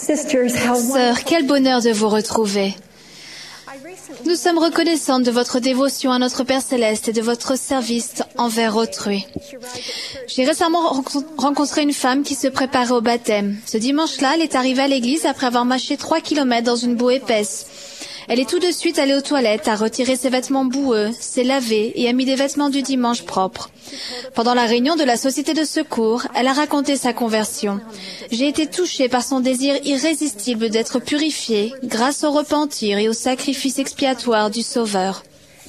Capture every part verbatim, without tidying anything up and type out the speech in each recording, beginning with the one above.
Sœur, quel bonheur de vous retrouver. Nous sommes reconnaissantes de votre dévotion à notre Père Céleste et de votre service envers autrui. J'ai récemment rencontré une femme qui se préparait au baptême. Ce dimanche-là, elle est arrivée à l'église après avoir marché trois kilomètres dans une boue épaisse. Elle est tout de suite allée aux toilettes, a retiré ses vêtements boueux, s'est lavée et a mis des vêtements du dimanche propres. Pendant la réunion de la société de secours, elle a raconté sa conversion. J'ai été touchée par son désir irrésistible d'être purifiée grâce au repentir et au sacrifice expiatoire du Sauveur.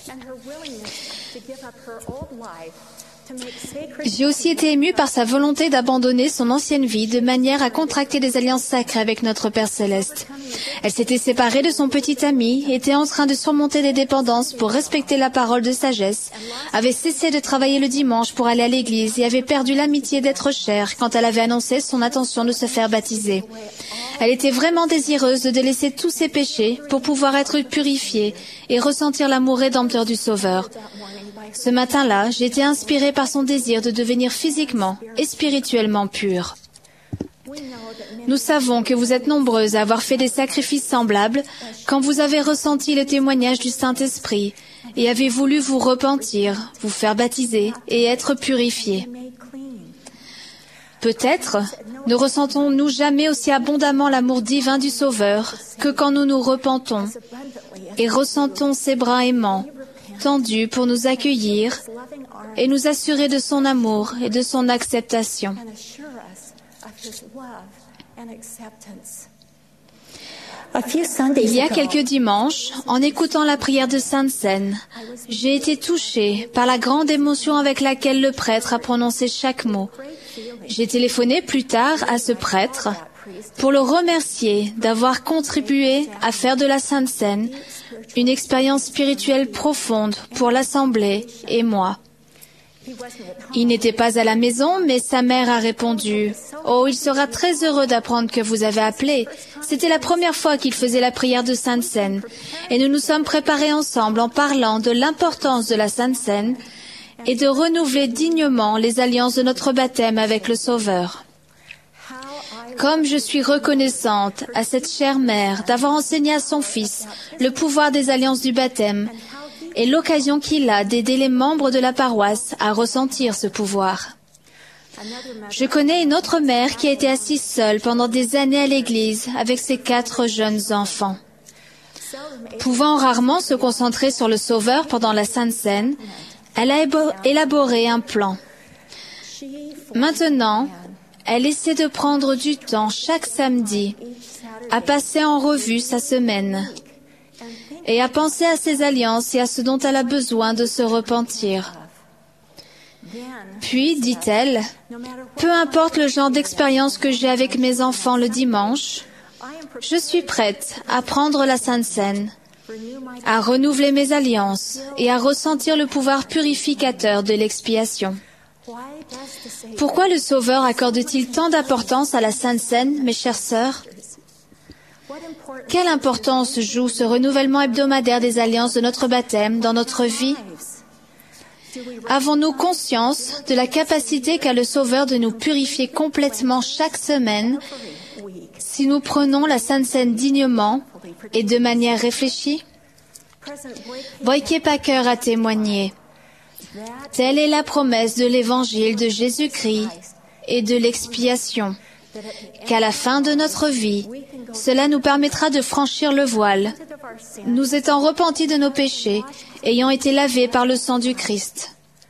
J'ai aussi été émue par sa volonté d'abandonner son ancienne vie de manière à contracter des alliances sacrées avec notre Père Céleste. Elle s'était séparée de son petit ami, était en train de surmonter des dépendances pour respecter la parole de sagesse, avait cessé de travailler le dimanche pour aller à l'église et avait perdu l'amitié d'être chère quand elle avait annoncé son intention de se faire baptiser. Elle était vraiment désireuse de délaisser tous ses péchés pour pouvoir être purifiée et ressentir l'amour rédempteur du Sauveur. Ce matin-là, j'ai été inspirée par son désir de devenir physiquement et spirituellement pure. Nous savons que vous êtes nombreuses à avoir fait des sacrifices semblables quand vous avez ressenti le témoignage du Saint-Esprit et avez voulu vous repentir, vous faire baptiser et être purifiées. Peut-être ne ressentons-nous jamais aussi abondamment l'amour divin du Sauveur que quand nous nous repentons et ressentons ses bras aimants, tendus pour nous accueillir et nous assurer de son amour et de son acceptation. Il y a quelques dimanches, en écoutant la prière de Sainte Seine, j'ai été touchée par la grande émotion avec laquelle le prêtre a prononcé chaque mot. J'ai téléphoné plus tard à ce prêtre pour le remercier d'avoir contribué à faire de la Sainte Seine une expérience spirituelle profonde pour l'Assemblée et moi. Il n'était pas à la maison, mais sa mère a répondu « Oh, il sera très heureux d'apprendre que vous avez appelé. C'était la première fois qu'il faisait la prière de Sainte Seine. Et nous nous sommes préparés ensemble en parlant de l'importance de la Sainte Seine et de renouveler dignement les alliances de notre baptême avec le Sauveur. » Comme je suis reconnaissante à cette chère mère d'avoir enseigné à son fils le pouvoir des alliances du baptême et l'occasion qu'il a d'aider les membres de la paroisse à ressentir ce pouvoir. Je connais une autre mère qui a été assise seule pendant des années à l'église avec ses quatre jeunes enfants. Pouvant rarement se concentrer sur le Sauveur pendant la Sainte Seine, elle a élaboré un plan. Maintenant, elle essaie de prendre du temps chaque samedi à passer en revue sa semaine et à penser à ses alliances et à ce dont elle a besoin de se repentir. Puis, dit-elle, peu importe le genre d'expérience que j'ai avec mes enfants le dimanche, je suis prête à prendre la Sainte Seine, à renouveler mes alliances et à ressentir le pouvoir purificateur de l'expiation. Pourquoi le Sauveur accorde-t-il tant d'importance à la Sainte Seine, mes chères sœurs? Quelle importance joue ce renouvellement hebdomadaire des alliances de notre baptême dans notre vie? Avons-nous conscience de la capacité qu'a le Sauveur de nous purifier complètement chaque semaine si nous prenons la Sainte Seine dignement et de manière réfléchie? Boyke Packer a témoigné. Telle est la promesse de l'évangile de Jésus-Christ et de l'expiation, qu'à la fin de notre vie, cela nous permettra de franchir le voile, nous étant repentis de nos péchés, ayant été lavés par le sang du Christ.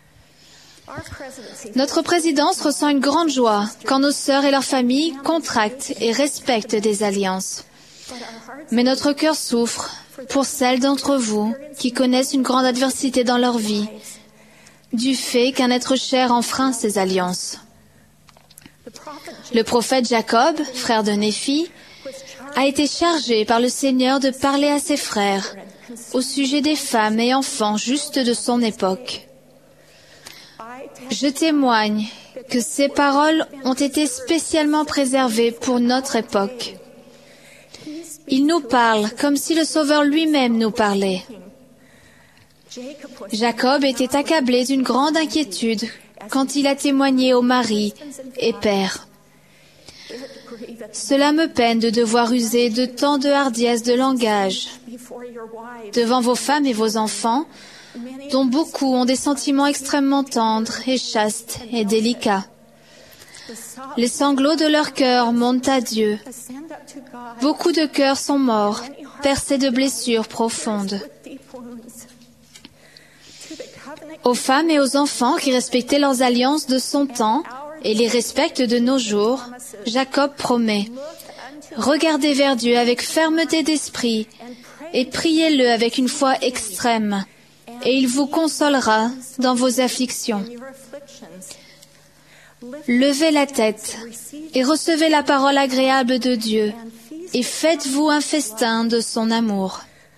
Notre présidence ressent une grande joie quand nos sœurs et leurs familles contractent et respectent des alliances. Mais notre cœur souffre pour celles d'entre vous qui connaissent une grande adversité dans leur vie, du fait qu'un être cher enfreint ces alliances. Le prophète Jacob, frère de Néphi, a été chargé par le Seigneur de parler à ses frères au sujet des femmes et enfants justes de son époque. Je témoigne que ces paroles ont été spécialement préservées pour notre époque. Il nous parle comme si le Sauveur lui-même nous parlait. Jacob était accablé d'une grande inquiétude quand il a témoigné au mari et père. Cela me peine de devoir user de tant de hardiesse de langage devant vos femmes et vos enfants, dont beaucoup ont des sentiments extrêmement tendres et chastes et délicats. Les sanglots de leur cœur montent à Dieu. Beaucoup de cœurs sont morts, percés de blessures profondes. Aux femmes et aux enfants qui respectaient leurs alliances de son temps et les respectent de nos jours, Jacob promet: regardez vers Dieu avec fermeté d'esprit et priez-le avec une foi extrême, et il vous consolera dans vos afflictions. Levez la tête et recevez la parole agréable de Dieu, et faites-vous un festin de son amour.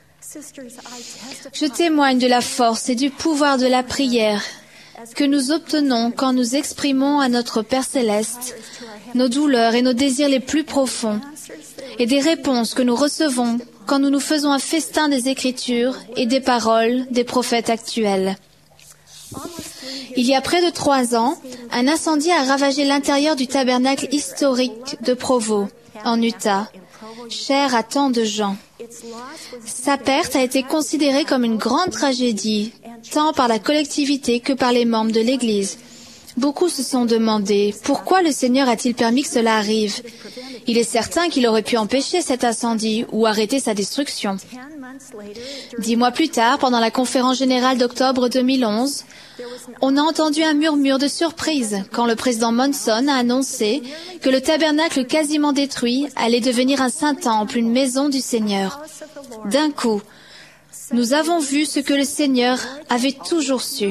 Je témoigne de la force et du pouvoir de la prière que nous obtenons quand nous exprimons à notre Père Céleste nos douleurs et nos désirs les plus profonds, et des réponses que nous recevons quand nous nous faisons un festin des Écritures et des paroles des prophètes actuels. Il y a près de trois ans, un incendie a ravagé l'intérieur du tabernacle historique de Provo, en Utah, cher à tant de gens. Sa perte a été considérée comme une grande tragédie, tant par la collectivité que par les membres de l'Église. Beaucoup se sont demandé pourquoi le Seigneur a-t-il permis que cela arrive. Il est certain qu'il aurait pu empêcher cet incendie ou arrêter sa destruction. Dix mois plus tard, pendant la conférence générale d'octobre deux mille onze, on a entendu un murmure de surprise quand le président Monson a annoncé que le tabernacle quasiment détruit allait devenir un saint temple, une maison du Seigneur. D'un coup, nous avons vu ce que le Seigneur avait toujours su.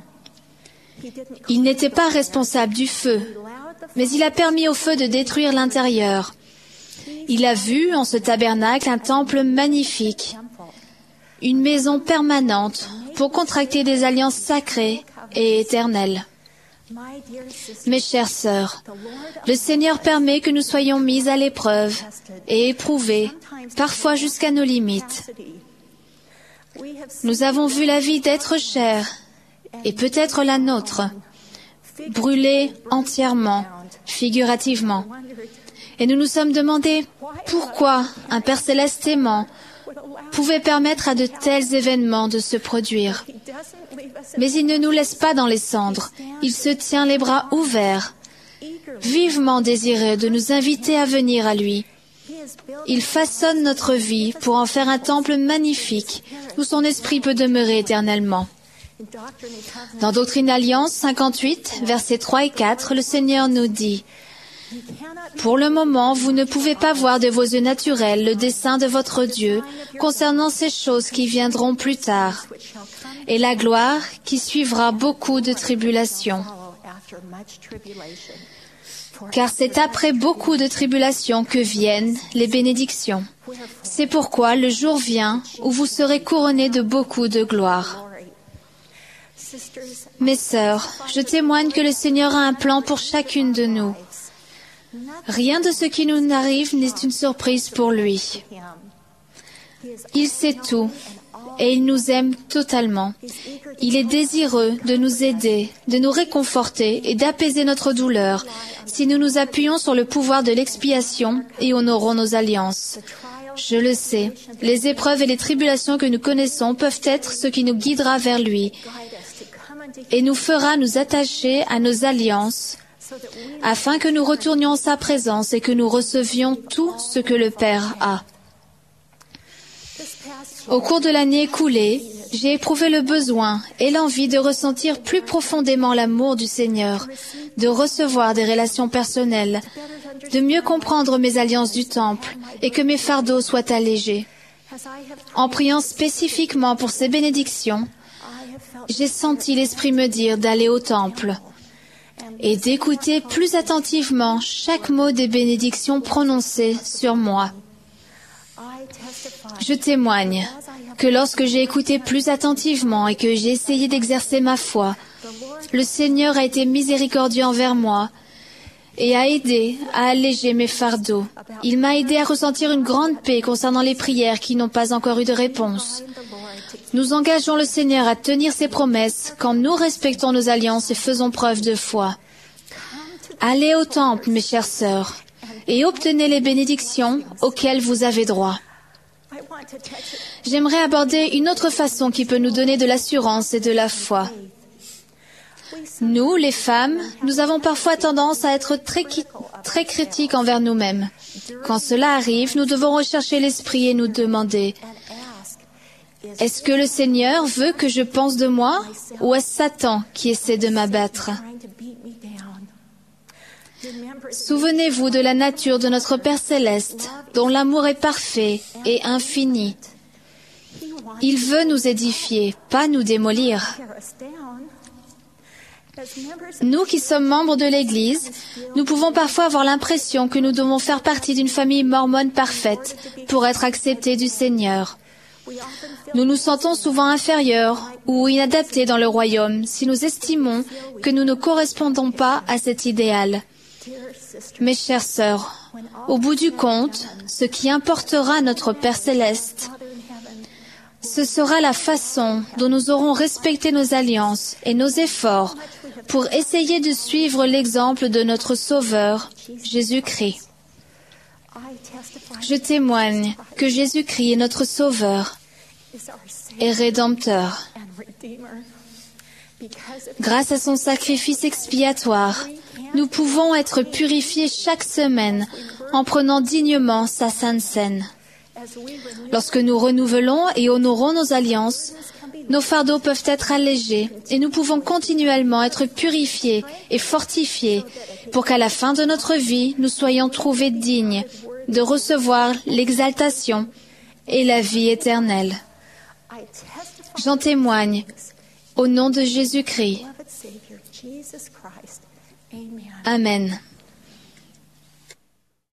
Il n'était pas responsable du feu, mais il a permis au feu de détruire l'intérieur. Il a vu en ce tabernacle un temple magnifique, une maison permanente pour contracter des alliances sacrées et éternelles. Mes chères sœurs, le Seigneur permet que nous soyons mis à l'épreuve et éprouvés, parfois jusqu'à nos limites. Nous avons vu la vie d'êtres chers, et peut-être la nôtre, brûlée entièrement, figurativement. Et nous nous sommes demandé pourquoi un Père Céleste aimant pouvait permettre à de tels événements de se produire. Mais il ne nous laisse pas dans les cendres. Il se tient les bras ouverts, vivement désireux de nous inviter à venir à lui. Il façonne notre vie pour en faire un temple magnifique où son esprit peut demeurer éternellement. Dans Doctrine et Alliance cinquante-huit, versets trois et quatre, le Seigneur nous dit: pour le moment, vous ne pouvez pas voir de vos yeux naturels le dessein de votre Dieu concernant ces choses qui viendront plus tard, et la gloire qui suivra beaucoup de tribulations. Car c'est après beaucoup de tribulations que viennent les bénédictions. C'est pourquoi le jour vient où vous serez couronnés de beaucoup de gloire. Mes sœurs, je témoigne que le Seigneur a un plan pour chacune de nous. Rien de ce qui nous arrive n'est une surprise pour lui. Il sait tout et il nous aime totalement. Il est désireux de nous aider, de nous réconforter et d'apaiser notre douleur si nous nous appuyons sur le pouvoir de l'expiation et honorons nos alliances. Je le sais, les épreuves et les tribulations que nous connaissons peuvent être ce qui nous guidera vers lui et nous fera nous attacher à nos alliances afin que nous retournions en sa présence et que nous recevions tout ce que le Père a. Au cours de l'année écoulée, j'ai éprouvé le besoin et l'envie de ressentir plus profondément l'amour du Seigneur, de recevoir des relations personnelles, de mieux comprendre mes alliances du Temple et que mes fardeaux soient allégés. En priant spécifiquement pour ces bénédictions, j'ai senti l'Esprit me dire d'aller au Temple et d'écouter plus attentivement chaque mot des bénédictions prononcées sur moi. Je témoigne que lorsque j'ai écouté plus attentivement et que j'ai essayé d'exercer ma foi, le Seigneur a été miséricordieux envers moi et a aidé à alléger mes fardeaux. Il m'a aidé à ressentir une grande paix concernant les prières qui n'ont pas encore eu de réponse. Nous engageons le Seigneur à tenir ses promesses quand nous respectons nos alliances et faisons preuve de foi. Allez au temple, mes chères sœurs, et obtenez les bénédictions auxquelles vous avez droit. J'aimerais aborder une autre façon qui peut nous donner de l'assurance et de la foi. Nous, les femmes, nous avons parfois tendance à être très, très critiques envers nous-mêmes. Quand cela arrive, nous devons rechercher l'esprit et nous demander « Est-ce que le Seigneur veut que je pense de moi ou est-ce Satan qui essaie de m'abattre ?» Souvenez-vous de la nature de notre Père Céleste, dont l'amour est parfait et infini. Il veut nous édifier, pas nous démolir. Nous qui sommes membres de l'Église, nous pouvons parfois avoir l'impression que nous devons faire partie d'une famille mormone parfaite pour être acceptés du Seigneur. Nous nous sentons souvent inférieurs ou inadaptés dans le royaume si nous estimons que nous ne correspondons pas à cet idéal. Mes chères sœurs, au bout du compte, ce qui importera à notre Père Céleste, ce sera la façon dont nous aurons respecté nos alliances et nos efforts pour essayer de suivre l'exemple de notre Sauveur, Jésus-Christ. Je témoigne que Jésus-Christ est notre Sauveur et Rédempteur. Grâce à son sacrifice expiatoire, nous pouvons être purifiés chaque semaine en prenant dignement sa sainte scène. Lorsque nous renouvelons et honorons nos alliances, nos fardeaux peuvent être allégés et nous pouvons continuellement être purifiés et fortifiés pour qu'à la fin de notre vie, nous soyons trouvés dignes de recevoir l'exaltation et la vie éternelle. J'en témoigne au nom de Jésus-Christ. Amen.